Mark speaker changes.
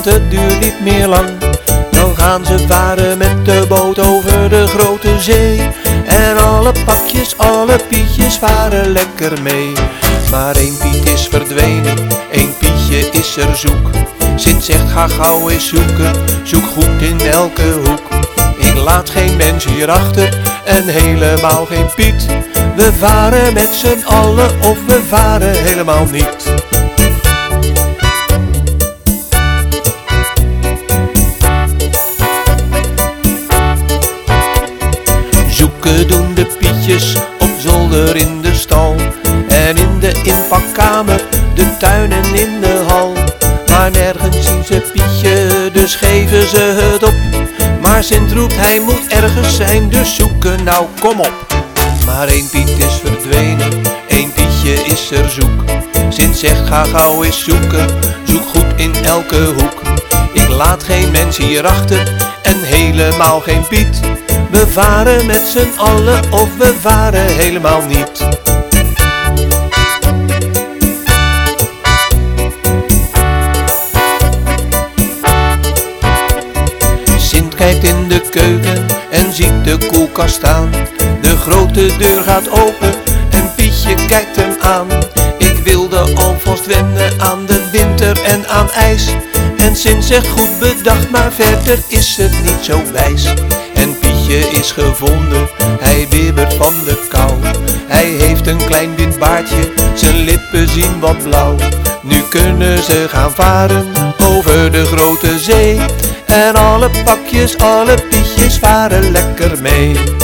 Speaker 1: want het duurt niet meer lang. Dan gaan ze varen met de boot over de grote zee. En alle pakjes, alle Pietjes varen lekker mee. Maar één Piet is verdwenen, één Pietje is er zoek. Sint zegt ga gauw eens zoeken, zoek goed in elke hoek. Ik laat geen mens hierachter en helemaal geen Piet. We varen met z'n allen of we varen helemaal niet. Zoeken doen de Pietjes op zolder in de stal. En in de inpakkamer, de tuin en in de hal. Maar nergens zien ze Pietje, dus geven ze het op. Maar Sint roept hij moet ergens zijn, dus zoeken nou kom op. Maar één Piet is verdwenen, één Pietje is er zoek. Sint zegt ga gauw eens zoeken, zoek goed in elke hoek. Ik laat geen mens hierachter en helemaal geen Piet. We varen met z'n allen of we varen helemaal niet. Sint kijkt in de keuken en ziet de koelkast staan. De grote deur gaat open en Pietje kijkt hem aan. Ik wilde alvast wennen aan de winter en aan ijs. En Sint zegt goed bedacht, maar verder is het niet zo wijs. En Pietje is gevonden, hij bibbert van de kou. Hij heeft een klein wit baardje, zijn lippen zien wat blauw. Nu kunnen ze gaan varen over de grote zee. En alle pakjes, alle Pietjes varen lekker mee.